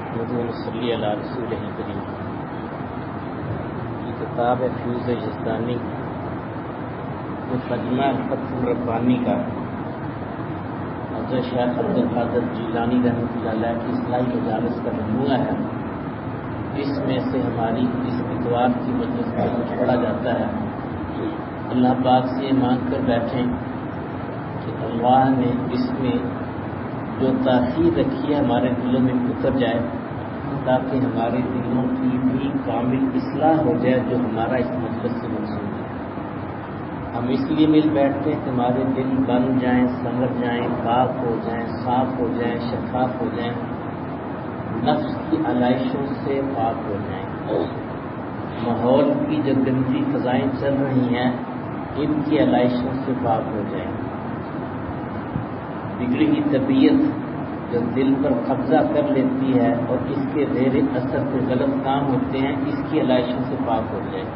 صلی علی رسول کریم. یہ کتاب ہے فیوز یزدانی مقدمہ فتح الربانی کا حضرت شیخ عبد القادر جیلانی رحمۃ اللہ علیہ کی اصلاحی مجالس کا مجموعہ ہے. اس میں سے ہماری اس اتوار کی مجلس میں کچھ پڑھا جاتا ہے. اللہ پاک سے مانگ کر بیٹھیں کہ اللہ نے اس میں جو تاثیر رکھی ہے ہمارے دلوں میں اتر جائے تاکہ ہمارے دلوں کی بھی کامل اصلاح ہو جائے جو ہمارا اس مجلس سے مقصود ہے. ہم اس لیے مل بیٹھتے ہیں کہ ہمارے دل بن جائیں، سمجھ جائیں، پاک ہو جائیں، صاف ہو جائیں، شفاف ہو جائیں، نفس کی علائشوں سے پاک ہو جائیں. ماحول کی جو گندی فضائیں چل رہی ہیں ان کی علائشوں سے پاک ہو جائیں. بگڑی ہوئی طبیعت جو دل پر قبضہ کر لیتی ہے اور اس کے زیر اثر سے غلط کام ہوتے ہیں اس کی علائشوں سے پاک ہو جائے.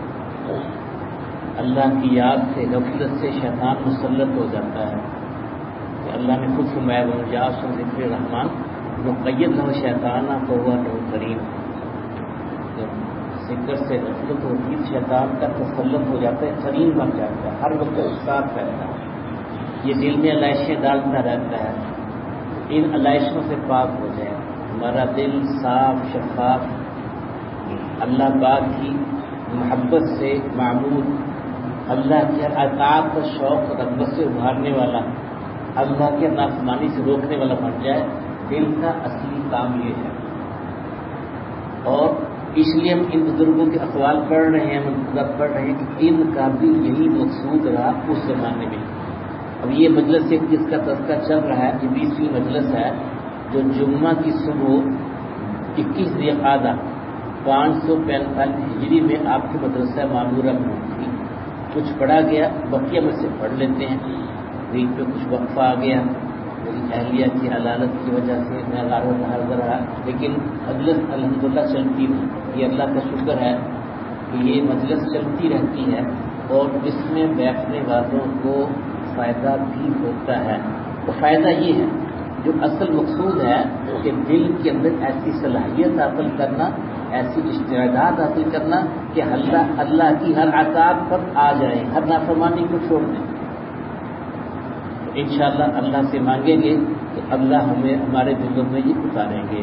اللہ کی یاد سے غفلت سے شیطان مسلط ہو جاتا ہے کہ اللہ نے خود فرمایا وَنُجَاسُ ذِكْرِ رحمان مقید نہ شیطانہ فَهُوَ لَهُ قَرِينٌ. جب ذکر سے غفلت ہوتی ہے شیطان کا تسلط ہو جاتا ہے، قرین بن جاتا ہے، ہر وقت اس ساتھ رہتا ہے. یہ دل میں علائشیں ڈالتا رہتا ہے. ان علائشوں سے پاک ہو جائے. ہمارا دل صاف شفاف اللہ پاک کی محبت سے معمول، اللہ کی اطاعت و شوق اور رغبت سے ابھارنے والا، اللہ کی نافرمانی سے روکنے والا بن جائے. دل کا اصلی کام یہ ہے. اور اس لیے ہم ان بزرگوں کے اقوال پڑھ رہے ہیں، منقبت پڑھ رہے ہیں کہ ان کا بھی یہی مقصود رہا اس زمانے میں. اب یہ مجلس ایک جس کا تذکرہ چل رہا ہے، یہ 20ویں مجلس ہے جو جمعہ کی صبح 21 ذی القعدہ 545 ہجری میں آپ کے مدرسہ معمورہ میں ہوئی تھی. کچھ پڑھا گیا، بقیہ میں سے پڑھ لیتے ہیں. بیچ پہ کچھ وقفہ آ گیا میری اہلیہ کی حلالت کی وجہ سے میں غارت حاضر رہا، لیکن مجلس الحمدللہ چلتی رہی. یہ اللہ کا شکر ہے کہ یہ مجلس چلتی رہتی ہے اور اس میں بیٹھنے والوں کو فائدہ بھی ہوتا ہے. تو فائدہ یہ ہے جو اصل مقصود ہے کہ دل کے اندر ایسی صلاحیت حاصل کرنا، ایسی استعداد حاصل کرنا کہ اللہ کی ہر اطاعت پر آ جائیں، ہر نافرمانی کو چھوڑ دیں. انشاءاللہ اللہ سے مانگیں گے کہ اللہ ہمیں ہمارے دلوں میں یہ اتاریں گے.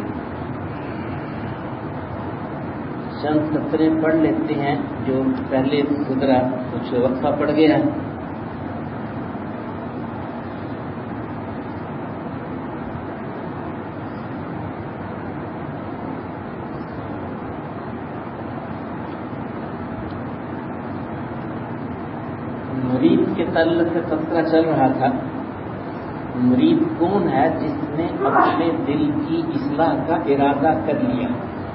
چند سطریں پڑھ لیتے ہیں جو پہلے گزرا، کچھ وقفہ پڑ گیا. مرید کے تعلق سے تذکرہ چل رہا تھا. مرید کون ہے جس نے اپنے دل کی اصلاح کا ارادہ کر لیا،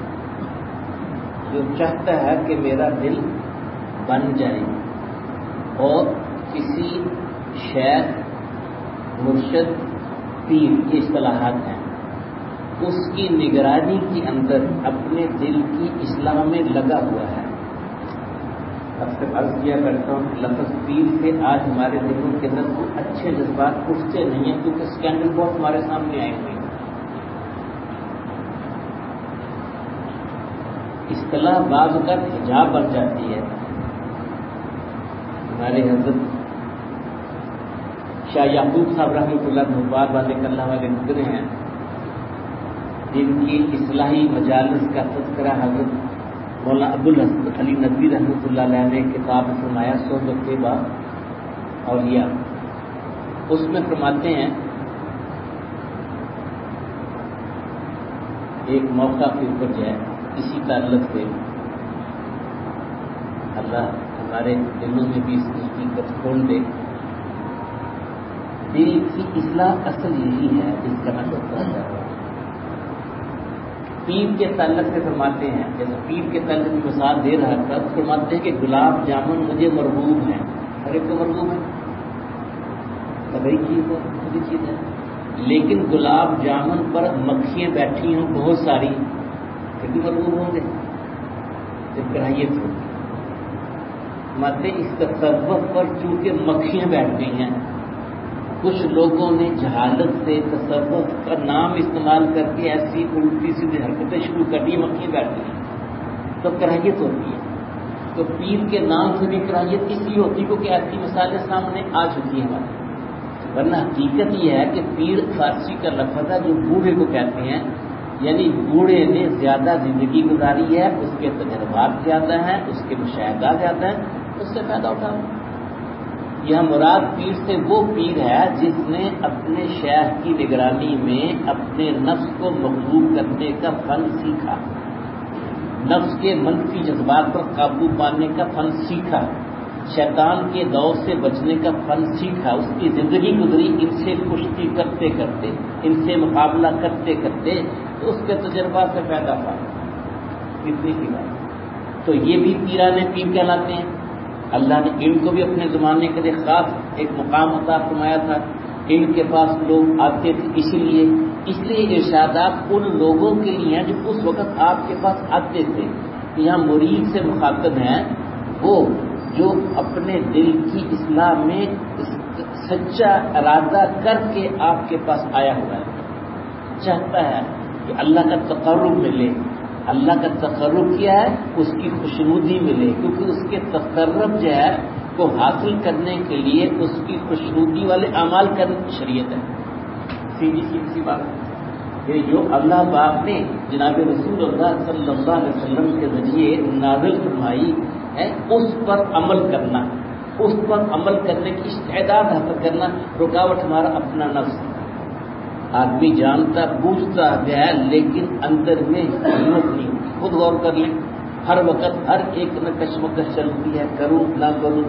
جو چاہتا ہے کہ میرا دل بن جائے اور کسی شیخ مرشد پیر کی اصطلاحات ہیں اس کی نگرانی کے اندر اپنے دل کی اصلاح میں لگا ہوا ہے. اکثر عرض کیا کرتا ہوں کہ لفظ پیر سے آج ہمارے دلوں کے اندر کوئی اچھے جذبات اٹھتے نہیں ہیں کیونکہ اسکینڈل بہت ہمارے سامنے آئے ہوئے ہیں. اصطلاح بعض کا حجاب بن جاتی ہے. ہمارے حضرت شاہ یعقوب صاحب رحمۃ اللہ مبارک والے اللہ والے گزرے ہیں جن کی اصلاحی مجالس کا تذکرہ حضرت مولانا ابو الحسن علی ندوی رحمۃ اللہ علیہ نے کتاب فرمایا صحبت طیبہ اولیاء. اس میں فرماتے ہیں ایک موقع کے اوپر جو ہے اسی تعلق سے اللہ ہمارے دلوں میں بھی اس کی حقیقت کھول دے. دل کی اصلاح اصل یہی ہے جس کا میں بتانا چاہ رہا ہوں. پیر کے تعلق سے فرماتے ہیں، جیسے پیر کے تعلق کی مثال دے رہا تھا تو فرماتے ہیں کہ گلاب جامن مجھے مرغوب ہیں. ہر ایک کو مرغوب ہے، طبعی چیز ہے، طبعی چیز ہے. لیکن گلاب جامن پر مکھیاں بیٹھی ہوں بہت ساری، پھر بھی مرغوب ہوں گے. پھر کراہیت ہوگی. فرماتے اس تصوف پر چونکہ مکھیاں بیٹھ گئی ہیں کچھ لوگوں نے جہالت سے تصوف کا نام استعمال کر کے ایسی الٹی سیدھی حرکتیں شروع کر دی، مکھی بیٹھ گئی تو کراہیت ہوتی ہے۔ تو پیر کے نام سے بھی کراہیت اس لیے ہوتی ہے کہ ایسی مثالیں سامنے آ چکی ہیں ہمارے، ورنہ حقیقت یہ ہے کہ پیر فارسی کا لفظ ہے جو بوڑھے کو کہتے ہیں، یعنی بوڑھے نے زیادہ زندگی گزاری ہے، اس کے تجربات زیادہ ہیں، اس کے مشاہدہ زیادہ ہیں، اس سے فائدہ اٹھاؤ۔ یہاں مراد پیر سے وہ پیر ہے جس نے اپنے شیخ کی نگرانی میں اپنے نفس کو مغلوب کرنے کا فن سیکھا، نفس کے منفی جذبات پر قابو پانے کا فن سیکھا، شیطان کے دور سے بچنے کا فن سیکھا، اس کی زندگی گزری ان سے کشتی کرتے کرتے، ان سے مقابلہ کرتے کرتے، تو اس کے تجربات سے فائدہ پایا، اتنی کی بات۔ تو یہ بھی پیرانے پیر کہلاتے ہیں۔ اللہ نے ان کو بھی اپنے زمانے کے لیے خاص ایک مقام عطا فرمایا تھا، ان کے پاس لوگ آتے تھے اس لیے ارشادات ان لوگوں کے لیے ہیں جو اس وقت آپ کے پاس آتے تھے۔ یہاں مرید سے مخاطب ہیں وہ جو اپنے دل کی اصلاح میں سچا ارادہ کر کے آپ کے پاس آیا ہوا ہے، چاہتا ہے کہ اللہ کا تقرب ملے، اللہ کا تقرب کیا ہے اس کی خوشنودی ملے، کیونکہ اس کے تقرب جو ہے کو حاصل کرنے کے لیے اس کی خوشنودی والے اعمال کرنے کی شریعت ہے۔ سیدھی بات یہ جو اللہ پاک نے جناب رسول اللہ صلی اللہ علیہ وسلم کے ذریعے نازل فرمائی ہے، اس پر عمل کرنا، اس پر عمل کرنے کی استعداد حاصل کرنا، رکاوٹ ہمارا اپنا نفس۔ آدمی جانتا بوجھتا ہے لیکن اندر میں ہمت نہیں، خود غور کر لیں، ہر وقت ہر ایک میں کشمکش چلتی ہے، کروں نہ کروں،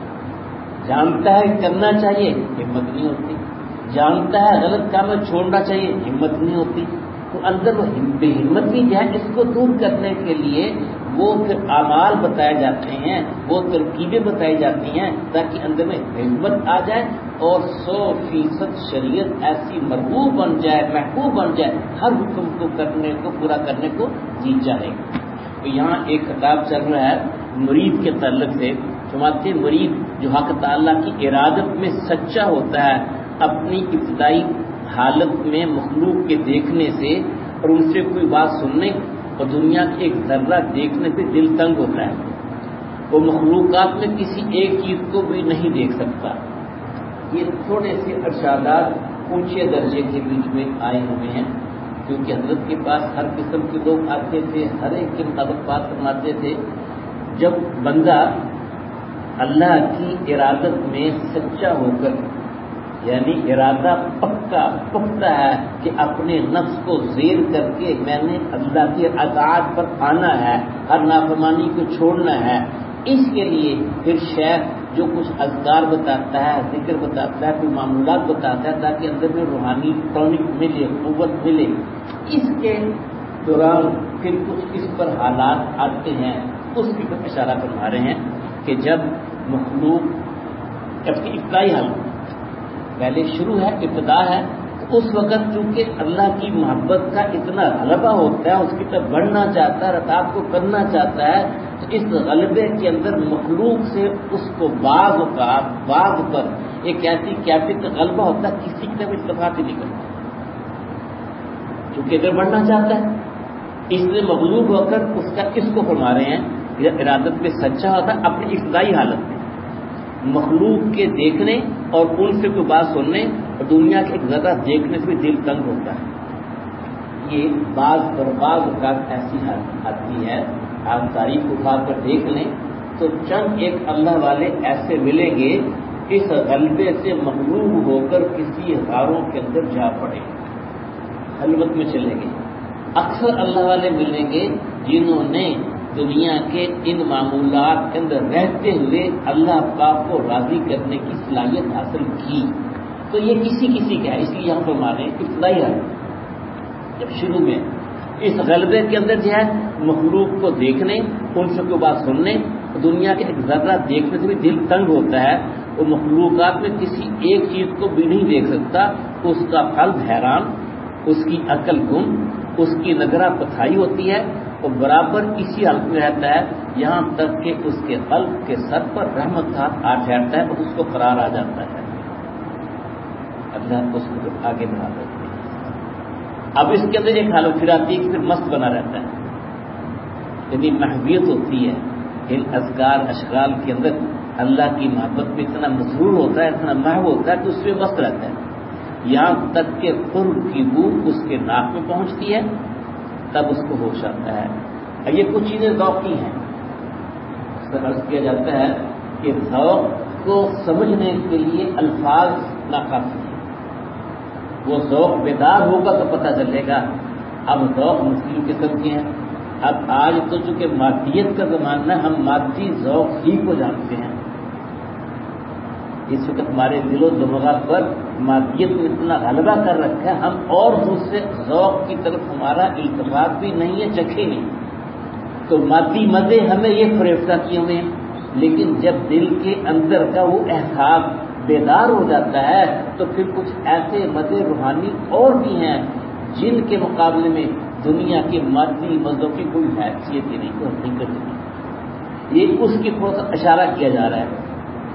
جانتا ہے کرنا چاہیے، ہمت نہیں ہوتی، جانتا ہے غلط کام میں چھوڑنا چاہیے، ہمت نہیں ہوتی، تو اندر وہ بے ہمتی جو ہے اس کو دور کرنے کے لیے وہ پھر اعمال بتائے جاتے ہیں، وہ ترکیبیں بتائی جاتی ہیں تاکہ اندر میں ہمت آ جائے اور 100% شریعت ایسی مرغوب بن جائے، محبوب بن جائے، ہر حکم کو کرنے کو پورا کرنے کو جی چاہے۔ تو یہاں ایک خطاب چل رہا ہے مرید کے تعلق سے، فرماتے ہیں مرید جو حق تعالیٰ کی ارادت میں سچا ہوتا ہے، اپنی ابتدائی حالت میں مخلوق کے دیکھنے سے اور ان سے کوئی بات سننے اور دنیا کے ایک ذرہ دیکھنے سے دل تنگ ہوتا ہے، وہ مخلوقات میں کسی ایک چیز کو بھی نہیں دیکھ سکتا۔ یہ تھوڑے سے ارشادات اونچے درجے کے بیچ میں آئے ہوئے ہیں، کیونکہ حضرت کے پاس ہر قسم کے لوگ آتے تھے، ہر ایک کے مطابق بات فرماتے تھے۔ جب بندہ اللہ کی ارادت میں سچا ہو کر، یعنی ارادہ پختہ ہے کہ اپنے نفس کو زیر کر کے میں نے اللہ کی اطاعت پر آنا ہے، ہر نافرمانی کو چھوڑنا ہے، اس کے لیے پھر شیخ جو کچھ اذکار بتاتا ہے، ذکر بتاتا ہے، کوئی معمولات بتاتا ہے تاکہ اندر میں روحانی ٹونک ملے، قوت ملے، اس کے دوران پھر کچھ اس پر حالات آتے ہیں، اس کی طرف اشارہ فرما رہے ہیں کہ جب مخلوق جب کی ابتدائی حالت پہلے شروع ہے، ابتدا ہے، تو اس وقت چونکہ اللہ کی محبت کا اتنا غلبہ ہوتا ہے، اس کی طرف بڑھنا چاہتا ہے، اطاعت کو کرنا چاہتا ہے، تو اس غلبے کے اندر مخلوق سے اس کو بعض پر ایک ایسی کیفیت کا غلبہ ہوتا ہے کسی کی طرف اتفاق ہی نہیں کرتا، چونکہ اگر بڑھنا چاہتا ہے اس لیے مغلوب ہو کر اس کو فرما رہے ہیں ارادت میں سچا ہوتا ہے اپنی ابتدائی حالت میں مخلوق کے دیکھنے اور ان سے کوئی بات سننے اور دنیا کے ایک ذرہ دیکھنے سے بھی دل تنگ ہوتا ہے۔ یہ بعض اوقات ایسی آتی ہے، آپ تاریخ اٹھا کر دیکھ لیں تو چند ایک اللہ والے ایسے ملیں گے اس غلبے سے مغلوب ہو کر کسی غاروں کے اندر جا پڑے، خلوت میں چلیں گے۔ اکثر اللہ والے ملیں گے جنہوں نے دنیا کے ان معمولات کے اندر رہتے ہوئے اللہ پاک کو راضی کرنے کی صلاحیت حاصل کی، تو یہ کسی کا ہے، اس لیے یہاں پر مانے ابتدائی ہے جب شروع میں اس غلبے کے اندر جو ہے مخلوق کو دیکھنے، ان سے کوئی بات سننے، دنیا کے ایک ذرہ دیکھنے سے بھی دل تنگ ہوتا ہے، وہ مخلوقات میں کسی ایک چیز کو بھی نہیں دیکھ سکتا، اس کا قلب حیران، اس کی عقل گم، اس کی نگرہ پتھائی ہوتی ہے، اور برابر اسی حالت میں رہتا ہے یہاں تک کہ اس کے قلب کے سر پر رحمت ہاتھ آ ٹھہرتا ہے اور اس کو قرار آ جاتا ہے۔ اللہ اس کو آگے بڑھا دیتے ہیں. اب اس کے اندر ایک حالت پھر آتی ہے کہ پھر مست بنا رہتا ہے، یعنی محبوبیت ہوتی ہے ان اذکار اشغال کے اندر، اللہ کی محبت میں اتنا مسرور ہوتا ہے، اتنا محب ہوتا ہے کہ اس میں مست رہتا ہے، یہاں تک کہ قرب کی بو اس کے ناک میں پہنچتی ہے، تب اس کو ہوش آتا ہے. یہ کچھ چیزیں ذوقی ہیں. اس پر عرض کیا جاتا ہے کہ ذوق کو سمجھنے کے لیے الفاظ ناکافی ہیں، وہ ذوق بیدار ہوگا تو پتہ چلے گا. اب ذوق مختلف قسم کے ہیں. اب آج تو چونکہ مادیت کا زمانہ ہے، ہم مادی ذوق ہی کو جانتے ہیں. اس وقت ہمارے دل و دماغ پر مادیت نے اتنا غلبہ کر رکھا ہے، ہم اور دوسرے ذوق کی طرف ہمارا التفات بھی نہیں ہے، چکھے نہیں. تو مادی مزے ہمیں یہ فریفتہ کیے ہوئے ہیں، لیکن جب دل کے اندر کا وہ احساس بیدار ہو جاتا ہے تو پھر کچھ ایسے مزے روحانی اور بھی ہیں جن کے مقابلے میں دنیا کے مادی مزوں کی کوئی حیثیت ہی نہیں، کوئی حقیقت نہیں. یہ اس کی طرف اشارہ کیا جا رہا ہے.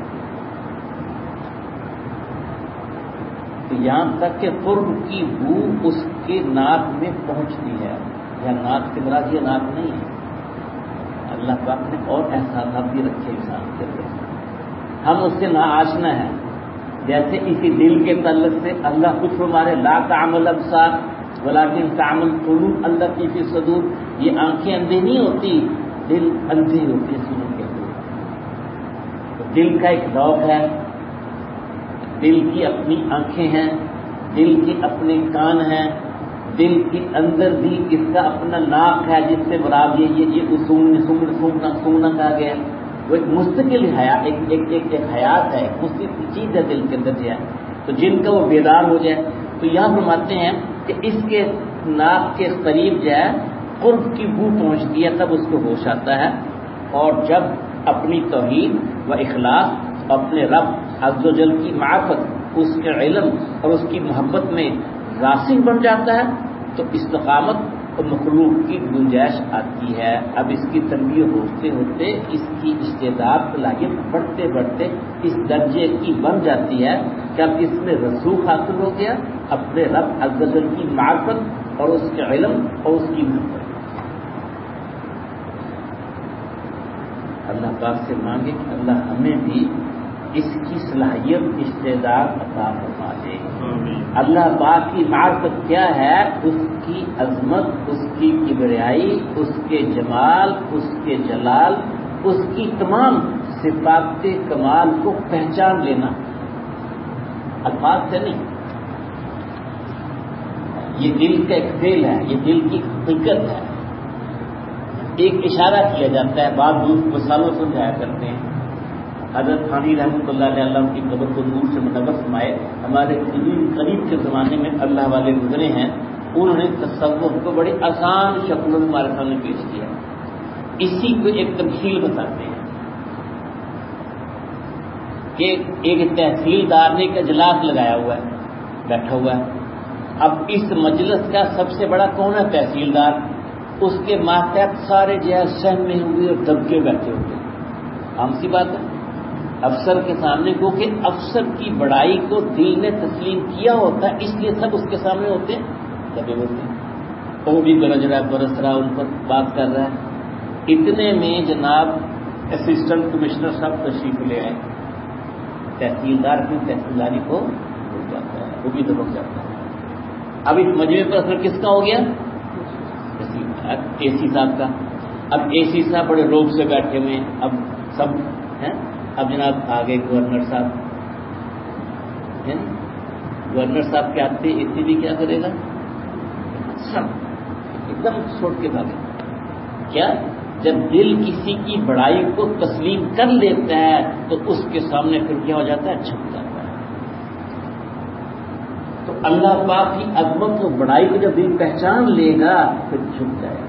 یہاں تک کہ قرب کی بو اس کے ناک میں پہنچتی ہے. یا ناک کے مراد یہ ناک نہیں ہے، اللہ پاک نے اور احساسات بھی رکھے انسان کے اندر، ہم اس سے ناآشنا ہیں. جیسے اسی دل کے تعلق سے اللہ کچھ ہمارے لا تعمل ابصار ولکن تعمل قلوب اللہ کی فی الصدور. یہ آنکھیں اندھی نہیں ہوتی، دل اندھی ہوتی ہے سنوں کے اندر. دل کا ایک ذوق ہے، دل کی اپنی آنکھیں ہیں، دل کے اپنے کان ہیں، دل کے اندر بھی اس کا اپنا ناک ہے جس سے مراد یہ سونگنا کہا گیا. وہ ایک مستقل حیات، ایک حیات ہے، مستقل چیز ہے دل کے اندر جو ہے. تو جن کا وہ بیدار ہو جائے تو یہاں فرماتے ہیں کہ اس کے ناک کے قریب جو ہے قرب کی بو پہنچتی ہے، تب اس کو ہوش آتا ہے. اور جب اپنی توحید و اخلاص، اپنے رب عز و جل کی معرفت، اس کے علم اور اس کی محبت میں راسخ بن جاتا ہے تو استقامت اور مخلوق کی گنجائش آتی ہے. اب اس کی تربیت ہوتے ہوتے اس کی استعداد صلاحیت بڑھتے بڑھتے اس درجے کی بن جاتی ہے کہ اب اس میں رسوخ حاصل ہو گیا اپنے رب عز و جل کی معرفت اور اس کے علم اور اس کی محبت. اللہ پاک سے مانگے کہ اللہ ہمیں بھی اس کی صلاحیت استعداد عطا فرما دے. اللہ پاک کی معرفت کیا ہے؟ اس کی عظمت، اس کی کبریائی، اس کے جمال، اس کے جلال، اس کی تمام صفات کمال کو پہچان لینا، الفاظ سے نہیں. یہ دل کا ایک فعل ہے، یہ دل کی حقیقت ہے. ایک اشارہ کیا جاتا ہے، بعض لوگ مثالوں سمجھایا کرتے ہیں. حضرت تھانوی رحمۃ اللہ علیہ اللہ کی قبر کو نور سے منور فرمائے. ہمارے قریب کے زمانے میں اللہ والے گزرے ہیں، انہوں نے تصوف کو بڑی آسان شکلوں میں ہمارے سامنے پیش کیا. اسی کو ایک تمثیل بتاتے ہیں کہ ایک تحصیلدار نے ایک اجلاس لگایا ہوا ہے، بیٹھا ہوا ہے. اب اس مجلس کا سب سے بڑا کون ہے؟ تحصیلدار. اس کے ماتحت سارے جو ہے سہمے ہوئے اور دبکے بیٹھے ہوئے. عام سی بات ہے افسر کے سامنے، کیونکہ افسر کی بڑائی کو دل نے تسلیم کیا ہوتا ہے، اس لیے سب اس کے سامنے ہوتے ہیں، دبے ہوتے ہیں. وہ بھی گرج رہا ہے، برس رہا، ان پر بات کر رہا ہے. اتنے میں جناب اسسٹنٹ کمشنر صاحب تشریف لے آئے. تحصیلدار کی تحصیلداری کو بھول جاتا ہے، وہ بھی دبک جاتا ہے. اب اس مجمع پر اثر کس کا ہو گیا؟ اے سی صاحب کا. اب اے سی صاحب بڑے روب سے بیٹھے ہوئے ہیں، اب سب ہیں. اب جناب آگے گورنر صاحب ہیں، گورنر صاحب کے آتے اے سی بھی کیا کرے گا؟ سب ایک دم چھوڑ کے بھاگے. کیا؟ جب دل کسی کی بڑائی کو تسلیم کر لیتا ہے تو اس کے سامنے پھر کیا ہو جاتا ہے؟ جھک جاتا ہے. تو اللہ پاک کی عظمت و بڑائی کو جب دل پہچان لے گا پھر جھک جائے گا.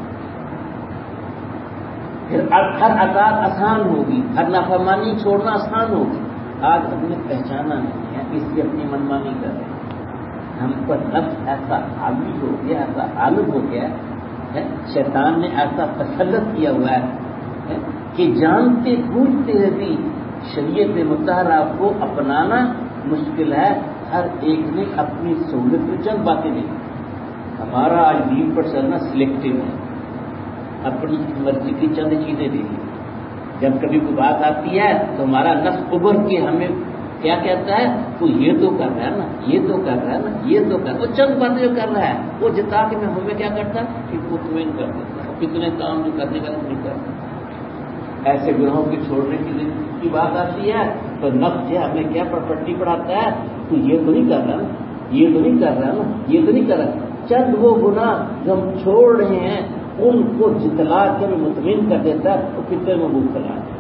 پھر ہر اطاعت آسان ہوگی، ہر نافرمانی چھوڑنا آسان ہوگی. آج ہم نے پہچانا نہیں ہے، اس لیے اپنی منمانی کر رہے ہیں. ہم پر نفس ایسا حاوی ہو گیا، ایسا غالب ہو گیا ہے، شیطان نے ایسا تسلط کیا ہوا ہے کہ جانتے بوجھتے ہوئے بھی شریعت مطہرہ کو اپنانا مشکل ہے. ہر ایک نے اپنی سہولت میں چند باتیں دی. ہمارا آج دین پر چلنا سلیکٹو ہے، اپنی مرضی کی چند چیزیں دے دی. جب کبھی کوئی بات آتی ہے تو ہمارا نفس ابھر کے ہمیں کیا کہتا ہے، تو یہ تو کر رہا ہے نا، یہ تو کر رہا ہے نا، یہ تو کر، وہ چند باتیں جو کر رہا ہے وہ جتا کے میں ہمیں کیا کرتا ہے کہ مطمئن کر دیتا ہے. کتنے کام جو کرنے کا نہیں کرتا. ایسے گناہوں کے چھوڑنے کی بات آتی ہے تو نفس جو ہمیں کیا پٹی پڑھاتا ہے، تو یہ تو نہیں کر رہا نا، یہ تو نہیں کر رہا نا، یہ تو نہیں کر رہا. چند وہ گناہ جو ہم چھوڑ رہے ہیں ان کو جتلا کر مطمئن کر دیتا ہے تو کتنے محبوب کرنا ہے.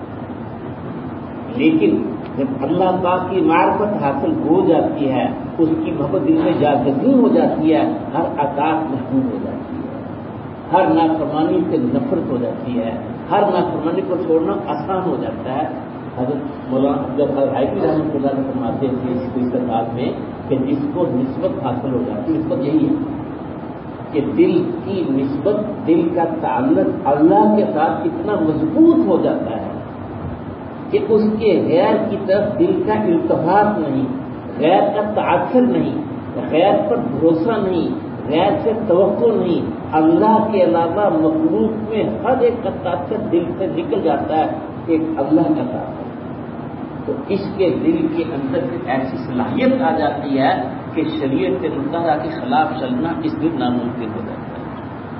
لیکن جب اللہ پاک کی معرفت حاصل ہو جاتی ہے، اس کی محبت دل میں جاگزی ہو جاتی ہے، ہر اطاعت محبوب ہو جاتی ہے، ہر نافرمانی سے نفرت ہو جاتی ہے، ہر نافرمانی کو چھوڑنا آسان ہو جاتا ہے. حضرت مولانا عبدالقادر حیدری رحمۃ اللہ علیہ فرماتے ہیں اس کی کتاب میں کہ جس کو نسبت حاصل ہو جاتی ہے، نسبت یہی ہے کہ دل کی نسبت، دل کا تعلق اللہ کے ساتھ اتنا مضبوط ہو جاتا ہے کہ اس کے غیر کی طرف دل کا التفات نہیں، غیر کا تعاثر نہیں، غیر پر بھروسہ نہیں، غیر سے توقع نہیں. اللہ کے علاوہ مخلوق میں ہر ایک کا تعاثر دل سے نکل جاتا ہے، ایک اللہ کا تعاثر. تو اس کے دل کے اندر ایسی صلاحیت آ جاتی ہے کہ شریعت مطلقہ کے خلاف چلنا اس دن ناممکن ہو جاتا ہے.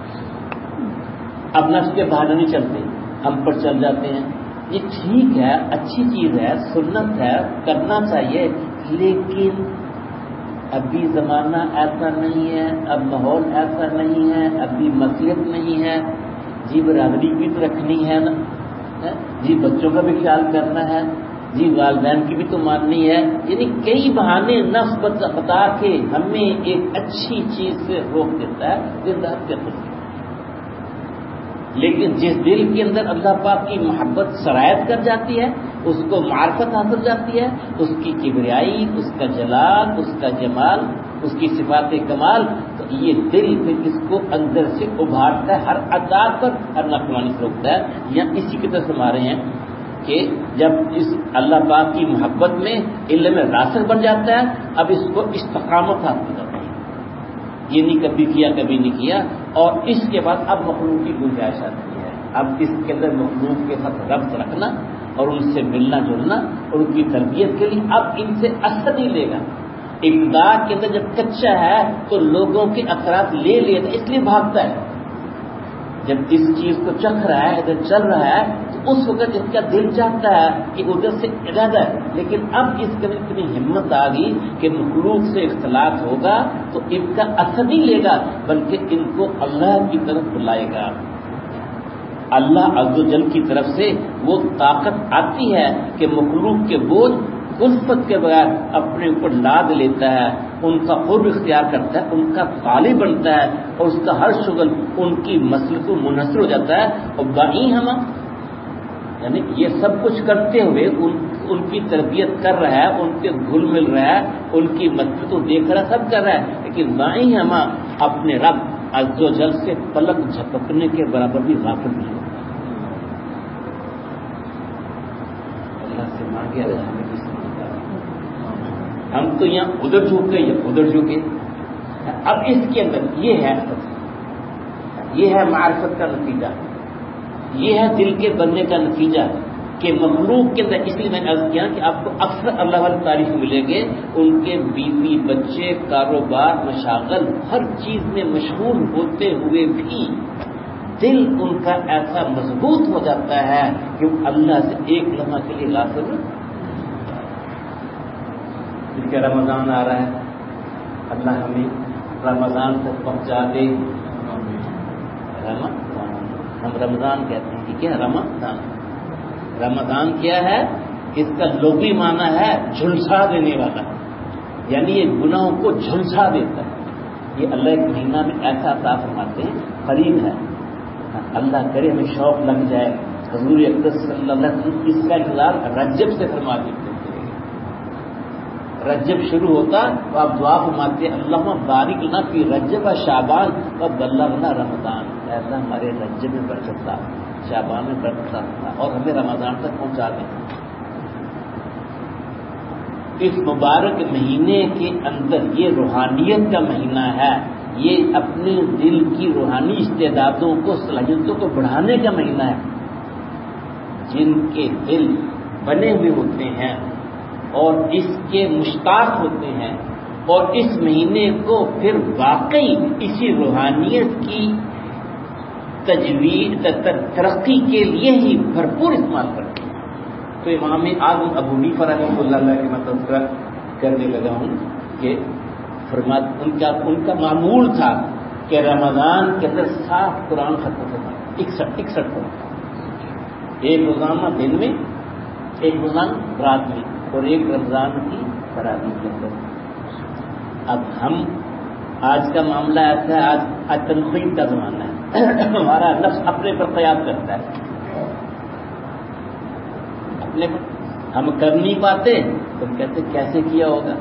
اب نفس کے بہانے نہیں چلتے، ہم پر چل جاتے ہیں. یہ ٹھیک ہے، اچھی چیز ہے، سنت ہے، کرنا چاہیے، لیکن ابھی زمانہ ایسا نہیں ہے، اب ماحول ایسا نہیں ہے، ابھی مصلحت نہیں ہے. جی برادری بھی تو رکھنی ہے نا، جی بچوں کا بھی خیال کرنا ہے، جی والدین کی بھی تو ماننی ہے. یعنی کئی بہانے نفس بتا کے ہمیں ایک اچھی چیز سے روک دیتا ہے زندہ کے اندر. لیکن جس دل کے اندر اللہ پاک کی محبت سرایت کر جاتی ہے، اس کو معرفت حاصل جاتی ہے، اس کی کبریائی، اس کا جلال، اس کا جمال، اس کی صفات کمال، تو یہ دل پھر اس کو اندر سے ابھارتا ہے، ہر اطاعت پر، ہر نافرمانی سے روکتا ہے. یا اسی کی طرف ہم آ رہے ہیں کہ جب اس اللہ پاک کی محبت میں علم راسخ بن جاتا ہے، اب اس کو استقامت حاصل ہو جاتی ہے. یہ نہیں کبھی کیا کبھی نہیں کیا، اور اس کے بعد اب مخلوق کی گنجائش آتی ہے. اب اس کے اندر مخلوق کے ساتھ ربط رکھنا اور ان سے ملنا جلنا اور ان کی تربیت کے لیے اب ان سے اثر نہیں لے گا. ابتداء کے اندر جب کچا ہے تو لوگوں کے اثرات لے لیتا ہے، اس لیے بھاگتا ہے. جب اس چیز کو چکھ رہا ہے، ادھر چل رہا ہے، تو اس وقت اس کا دل چاہتا ہے کہ ادھر سے ارادہ ہے. لیکن اب اس کے اندر اتنی ہمت آ گئی کہ مخلوق سے اختلاط ہوگا تو ان کا اثر نہیں لے گا، بلکہ ان کو اللہ کی طرف بلائے گا. اللہ عز و جل کی طرف سے وہ طاقت آتی ہے کہ مخلوق کے بوجھ الفت کے بغیر اپنے اوپر لاد لیتا ہے، ان کا قرب اختیار کرتا ہے، ان کا طالب بنتا ہے، اور اس کا ہر شغل ان کی مسلک کو منحصر ہو جاتا ہے. اور بائی ہم یعنی یہ سب کچھ کرتے ہوئے ان کی تربیت کر رہا ہے، ان کے گھل مل رہا ہے، ان کی مسلک کو دیکھ رہا ہے، سب کر رہا ہے، لیکن بائی ہم اپنے رب عز و جل سے پلک جھپکنے کے برابر بھی غافل نہیں ہوتا. اللہ سے مانگے اللہ ہمیں بھی سمجھتا ہے. ہم تو یہاں ادھر جھکے یا ادھر جھکے. اب اس کے اندر یہ ہے معرفت کا نتیجہ، یہ ہے دل کے بننے کا نتیجہ کہ مخلوق کے اندر. اس لیے میں نے عرض کیا کہ آپ کو اکثر اللہ والے تعریف ملیں گے، ان کے بیوی بچے کاروبار مشاغل ہر چیز میں مشغول ہوتے ہوئے بھی دل ان کا ایسا مضبوط ہو جاتا ہے کہ وہ اللہ سے ایک لمحہ کے لیے غافل نہیں. جن کا رمضان آ رہا ہے، اللہ ہمیں رمضان تک پہنچا دے. ہم رمضان کہتے ہیں کہ کیا رمضان کیا ہے؟ اس کا لغوی معنی ہے جھلسا دینے والا، یعنی یہ گناہوں کو جھلسا دیتا ہے. یہ اللہ ایک مہینہ میں ایسا عطا فرماتے ہیں، قریب ہے. اللہ کرے ہمیں شوق لگ جائے. حضور اقدس صلی اللہ علیہ وسلم اس کا انتظار رجب سے فرما دیتے تھے. رجب شروع ہوتا تو آپ دعا فرماتے اللہم بارک لنا فی رجب و شعبان و بلغنا رمضان. ایسا ہمارے رجب میں برکت تھا، شعبان میں برکت تھا، اور ہمیں رمضان تک پہنچا دیں. اس مبارک مہینے کے اندر یہ روحانیت کا مہینہ ہے، یہ اپنے دل کی روحانی استعدادوں کو، صلاحیتوں کو بڑھانے کا مہینہ ہے۔ جن کے دل بنے ہوئے ہوتے ہیں اور اس کے مشتاق ہوتے ہیں اور اس مہینے کو پھر واقعی اسی روحانیت کی تجویز ترقی کے لیے ہی بھرپور استعمال کرتے ہیں۔ تو امام اعظم ابو حنیفہ رحمۃ اللہ علیہ کے تذکرہ کرنے لگا ہوں کہ ان کا معمول تھا کہ رمضان کے اندر 60 قرآن ختم ہوتا، 61 قرآن، ایک روزانہ دن میں، ایک روزانہ رات میں، اور ایک رمضان کی تراویح کے اندر۔ اب ہم آج کا معاملہ ایسا ہے، آج تنقید کا زمانہ ہے، ہمارا نفس اپنے پر قیاس کرتا ہے، اپنے پر ہم کر نہیں پاتے تو کہتے کیسے کیا ہوگا،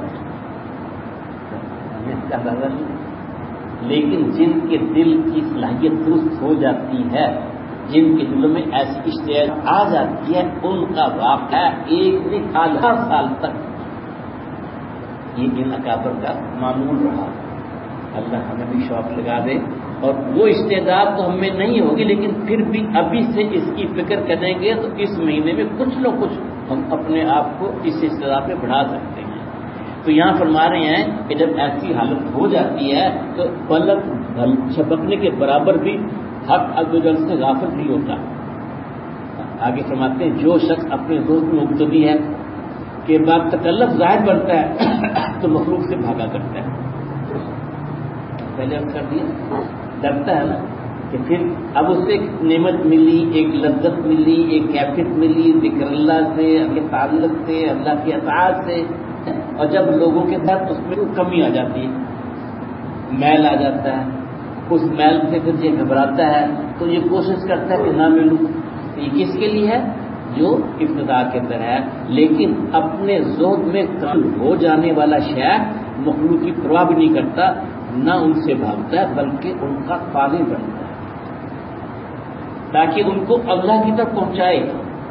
ہمیں اس کا اندازہ نہیں۔ لیکن جن کے دل کی صلاحیت درست ہو جاتی ہے، جن کے دلوں میں ایسی اشتیاق آ جاتی ہے، ان کا واقعہ ایک دن آدھا سال تک یہ ان اکابر کا معمول رہا۔ اللہ ہمیں بھی شوق لگا دے، اور وہ استعداد تو ہم میں نہیں ہوگی، لیکن پھر بھی ابھی سے اس کی فکر کریں گے تو اس مہینے میں کچھ نہ کچھ ہم اپنے آپ کو اس استعداد پہ بڑھا سکتے ہیں۔ تو یہاں فرما رہے ہیں کہ جب ایسی حالت ہو جاتی ہے تو پلک چھپکنے کے برابر بھی حق اجل سے غافل نہیں ہوتا۔ آگے فرماتے ہیں جو شخص اپنے دوست میں مبتدی ہے کہ بعد تکلف ظاہر بنتا ہے تو مخلوق سے بھاگا کرتا ہے۔ پہلے ہم کر دیا، ڈرتا ہے نا کہ پھر اب اس سے ایک نعمت ملی، ایک لذت ملی، ایک کیفیت ملی ذکر اللہ سے، اللہ تعلق سے، اللہ کی اطاعت سے، اور جب لوگوں کے ساتھ اس میں کمی آ جاتی ہے، میل آ جاتا ہے، اس میل سے پھر یہ گھبراتا ہے تو یہ کوشش کرتا ہے کہ نہ ملوں۔ یہ کس کے لیے ہے؟ جو ابتدا کے اندر ہے، لیکن اپنے زہد میں کامل ہو جانے والا شیخ مخلوق کی پرواہ بھی نہیں کرتا، نہ ان سے بھاگتا ہے بلکہ ان کا طالب بنتا ہے تاکہ ان کو اللہ کی طرف پہنچائے۔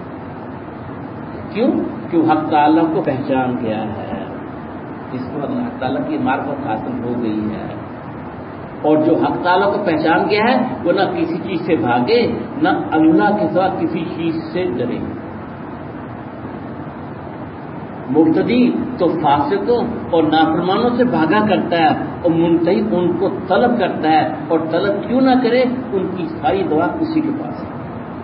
کیوں؟ حق تعالیٰ کو پہچان گیا ہے، جس کو اللہ تعالیٰ کی معرفت حاصل ہو گئی ہے، اور جو حق تعالیٰ کو پہچان گیا ہے وہ نہ کسی چیز سے بھاگے، نہ اللہ کے ساتھ کسی چیز سے ڈرے۔ مبتدی تو فاسقوں اور نافرمانوں سے بھاگا کرتا ہے، اور منتہی ان کو طلب کرتا ہے، اور طلب کیوں نہ کرے، ان کی ساری دعا اسی کے پاس ہے۔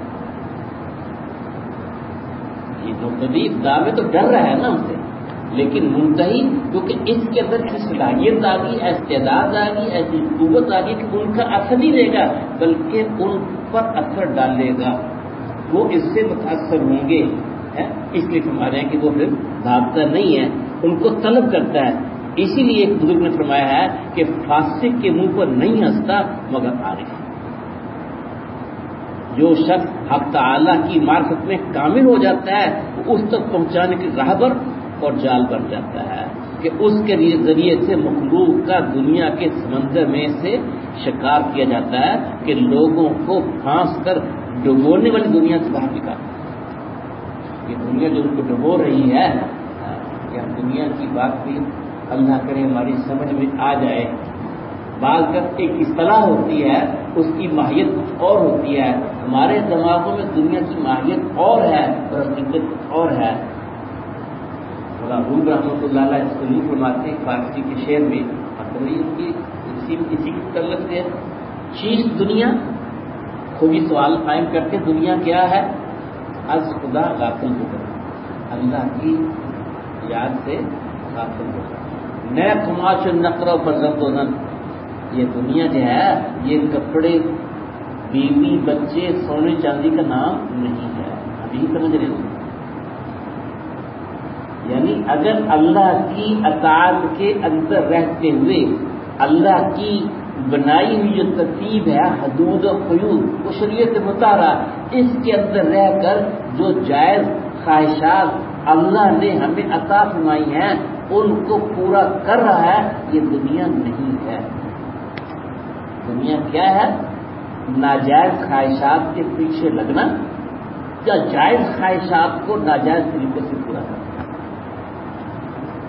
یہ مبتدی دعوے تو ڈر رہا ہے نا ان سے، لیکن منتہی کیونکہ اس کے اندر ایسی صلاحیت آ گئی، استعداد آ گئی، ایسی قوت آ گئی کہ ان کا اثر نہیں دے گا بلکہ ان پر اثر ڈالے گا، وہ اس سے متاثر ہوں گے، اس لیے فرما رہے ہیں کہ وہ پھر بھاگتا نہیں ہے، ان کو طلب کرتا ہے۔ اسی لیے ایک بزرگ نے فرمایا ہے کہ فاسق کے منہ پر نہیں ہنستا مگر عارف۔ جو شخص حق تعالیٰ کی معرفت میں کامل ہو جاتا ہے وہ اس تک پہنچانے کی راہبر اور جال بن جاتا ہے کہ اس کے ذریعے سے مخلوق کا دنیا کے سمندر میں سے شکار کیا جاتا ہے کہ لوگوں کو پھانس کر ڈبونے والی دنیا سے باہر نکالتا ہے۔ یہ دنیا جو ان کو ڈبو رہی ہے، کہ ہم دنیا کی بات بھی اللہ کرے ہماری سمجھ میں آ جائے۔ بعض کا ایک اصطلاح ہوتی ہے، اس کی ماہیت کچھ اور ہوتی ہے، ہمارے دماغوں میں دنیا کی ماہیت اور ہے اور حقیقت اور ہے۔ روم رحمۃ اللہ علیہ اس کو نہیں فرماتے ہیں فارسی کے شعر میں، اسی کی تعلق سے چیز دنیا خوبی سوال قائم کرتے دنیا کیا ہے؟ از خدا غافل ہو کر، اللہ کی یاد سے غافل ہو کر، نئے کماش نقر و زد و زن، یہ دنیا جو ہے یہ کپڑے، بیوی، بچے، سونے چاندی کا نام نہیں ہے۔ ابھی سمجھ رہے ہو؟ یعنی اگر اللہ کی اطاعت کے اندر رہتے ہوئے اللہ کی بنائی ہوئی جو ترتیب ہے، حدود و قیود، وہ شریعت مطالعہ، اس کے اندر رہ کر جو جائز خواہشات اللہ نے ہمیں عطا فرمائی ہیں ان کو پورا کر رہا ہے، یہ دنیا نہیں ہے۔ دنیا کیا ہے؟ ناجائز خواہشات کے پیچھے لگنا یا جائز خواہشات کو ناجائز طریقے سے پورا کرنا۔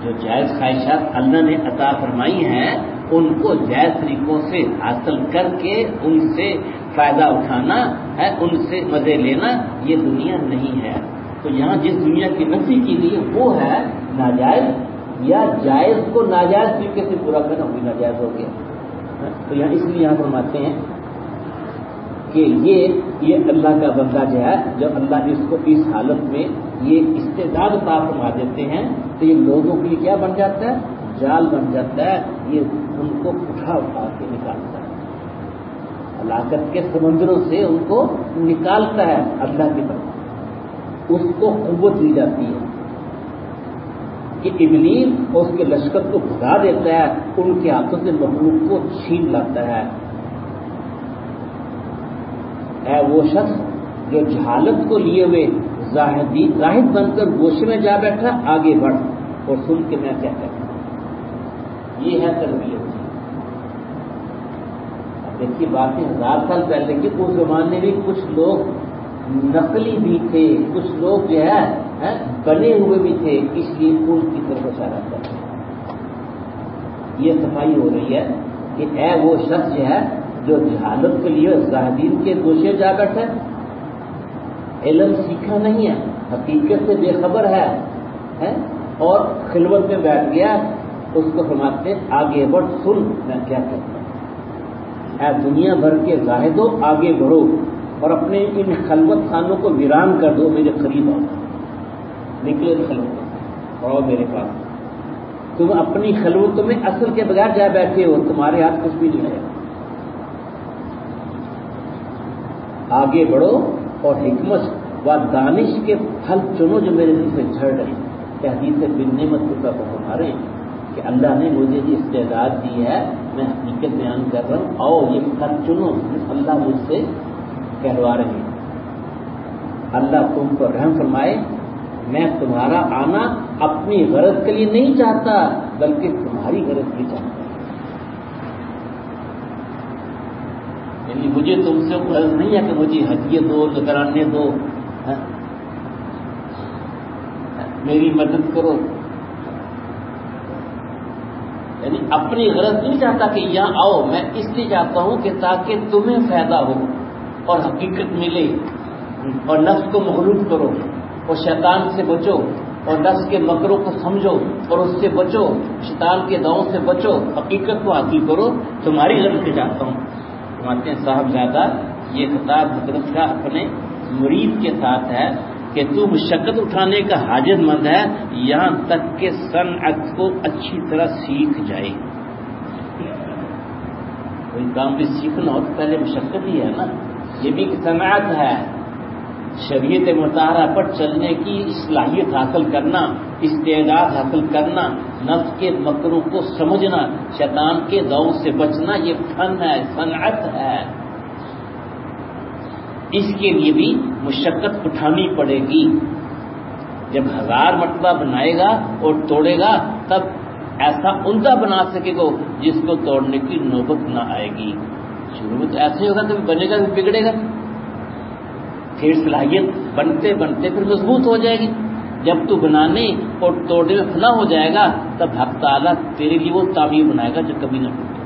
جو جائز خواہشات اللہ نے عطا فرمائی ہیں ان کو جائز طریقوں سے حاصل کر کے ان سے فائدہ اٹھانا ہے، ان سے مزے لینا، یہ دنیا نہیں ہے۔ تو یہاں جس دنیا کی نفی کی گئی وہ ہے ناجائز، یا جائز کو ناجائز طریقے سے پورا کرنا بھی ناجائز ہو گیا۔ تو یہاں اس لیے یہاں فرماتے ہیں کہ یہ اللہ کا بندہ جو ہے، جب اللہ اس کو اس حالت میں یہ استعداد عطا فرما دیتے ہیں تو یہ لوگوں کے لیے کیا بن جاتا ہے؟ جال بن جاتا ہے، یہ ان کو اٹھا کے نکالتا ہے، ہلاکت کے سمندروں سے ان کو نکالتا ہے اللہ کی طرف، اس کو قوت دی جاتی ہے کہ ابلیس اور اس کے لشکر کو بھگا دیتا ہے، ان کے ہاتھوں سے مخلوق کو چھین لاتا ہے۔ اے وہ شخص جو جہالت کو لیے ہوئے زاہد بن کر گوشے میں جا بیٹھا، آگے بڑھ اور سن کے میں کیا کہتا ہوں، یہ ہے تربیت۔ اب دیکھیے باتیں 1000 سال پہلے کی، اس زمانے میں کچھ لوگ نقلی بھی تھے، کچھ لوگ جو ہے بنے ہوئے بھی تھے، اس لیے ان کی طرف اشارہ کرتے ہیں۔ یہ صفائی ہو رہی ہے کہ اے وہ شخص جو ہے جو جہالت کے لیے زاہدین کے گوشے جا بیٹھا، علم سیکھا نہیں ہے، حقیقت سے بے خبر ہے اور خلوت میں بیٹھ گیا، اس کو فرماتے آگے بڑھ، سن میں کیا کہتا ہوں۔ اے دنیا بھر کے زاہدوں آگے بڑھو اور اپنے ان خلوت خانوں کو ویران کر دو، میرے قریب آؤ، نکلو خلوت اور میرے پاس۔ تم اپنی خلوتوں میں اصل کے بغیر جا بیٹھے ہو، تمہارے ہاتھ کچھ بھی نہیں ہے۔ آگے بڑھو اور حکمت و دانش کے پھل چنو جو میرے دل سے جھڑ رہے ہیں۔ تحدید بن نعمت کا فرما رہے ہیں کہ اللہ نے مجھے یہ استعداد دی ہے، میں حقیقت بیان کر رہا ہوں، اور یہ پھل چنو، اللہ مجھ سے کہلوا رہے ہیں۔ اللہ تم پر رحم فرمائے، میں تمہارا آنا اپنی غرض کے لیے نہیں چاہتا بلکہ تمہاری غرض کے لیے چاہتا ہوں۔ یعنی مجھے تم سے غرض نہیں ہے کہ مجھے ہدیے دو، نذرانے دو، میری مدد کرو، یعنی اپنی غرض نہیں چاہتا کہ یہاں آؤ، میں اس لیے چاہتا ہوں کہ تاکہ تمہیں فائدہ ہو اور حقیقت ملے، اور نفس کو مغلوب کرو اور شیطان سے بچو اور نفس کے مکروں کو سمجھو اور اس سے بچو، شیطان کے داؤں سے بچو، حقیقت کو حاصل کرو، تمہاری غرض سے چاہتا ہوں۔ فرماتے ہیں صاحب زیادہ یہ خطاب حضرت کا اپنے مرید کے ساتھ ہے کہ تو مشقت اٹھانے کا حاجت مند ہے یہاں تک کہ صنعت کو اچھی طرح سیکھ جائے۔ کوئی کام بھی سیکھنا ہو تو پہلے مشقت ہی ہے نا، یہ بھی ایک صنعت ہے، شریعت مطالعہ پر چلنے کی صلاحیت حاصل کرنا، استعداد حاصل کرنا، نفس کے مکروں کو سمجھنا، شیطان کے داؤں سے بچنا، یہ فن ہے، صنعت ہے۔ اس کے لیے بھی مشقت اٹھانی پڑے گی۔ جب 1000 مرتبہ بنائے گا اور توڑے گا تب ایسا عمدہ بنا سکے گا جس کو توڑنے کی نوبت نہ آئے گی۔ شروع میں تو ایسے ہی ہوگا، کبھی بنے گا کبھی بگڑے گا، پھر صلاحیت بنتے بنتے پھر مضبوط ہو جائے گی۔ جب تو بنانے اور توڑنے میں فنا ہو جائے گا تب حق تعالیٰ تیرے لیے وہ تعمیر بنائے گا جو کبھی نہ ٹوٹے۔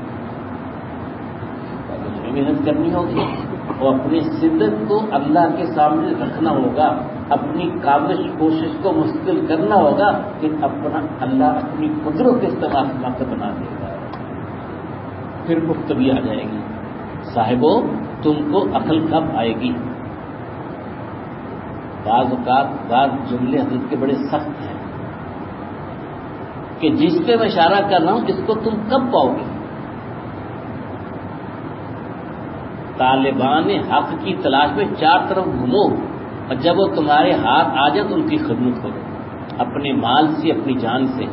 محنت کرنی ہوگی اور اپنی شدت کو اللہ کے سامنے رکھنا ہوگا، اپنی کاوش کوشش کو مستقل کرنا ہوگا کہ اپنا اللہ اپنی قدرت کے استعمال سے بنا دے گا، پھر پختگی آ جائے گی۔ صاحبوں تم کو عقل کب آئے گی؟ بعض اوقات بعض جملے حضرت کے بڑے سخت ہیں کہ جس پہ میں اشارہ کر رہا ہوں اس کو تم کب پاؤ گے؟ طالبان حق کی تلاش میں 4 طرف گھومو اور جب وہ تمہارے ہاتھ آ جائیں تو ان کی خدمت کرو، اپنے مال سے، اپنی جان سے۔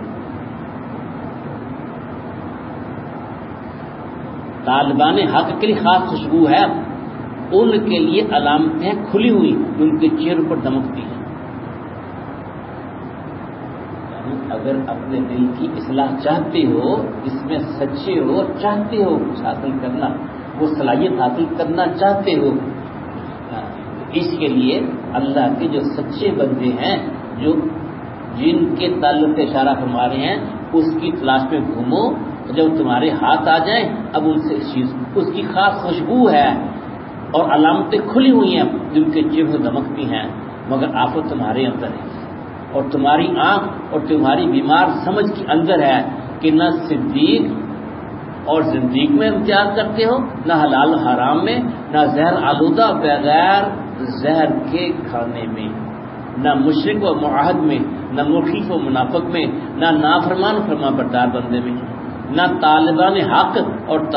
طالبان حق کے لیے خاص خوشبو ہے، ان کے لیے علامتیں کھلی ہوئی ان کے چہروں پر دمکتی ہیں۔ یعنی اگر اپنے دل کی اصلاح چاہتے ہو، اس میں سچے ہو، چاہتے ہو کچھ حاصل کرنا، وہ صلاحیت حاصل کرنا چاہتے ہو، اس کے لیے اللہ کے جو سچے بندے ہیں، جو جن کے تعلق سے اشارہ فرما رہے ہیں، اس کی تلاش میں گھومو، جب تمہارے ہاتھ آ جائیں اب ان سے اس کی خاص خوشبو ہے اور علامتیں کھلی ہوئی ہیں جن کے چہرے دمکتی ہیں، مگر آفت تمہارے اندر ہے اور تمہاری آنکھ اور تمہاری بیمار سمجھ کے اندر ہے کہ نہ صدیق اور زندگی میں امتیاز کرتے ہو، نہ حلال و حرام میں، نہ زہر آلودہ بغیر زہر کے کھانے میں، نہ مشرک و معاہد میں، نہ مخیف و منافق میں، نہ نافرمان فرما بردار بندے میں، نہ طالبان حق اور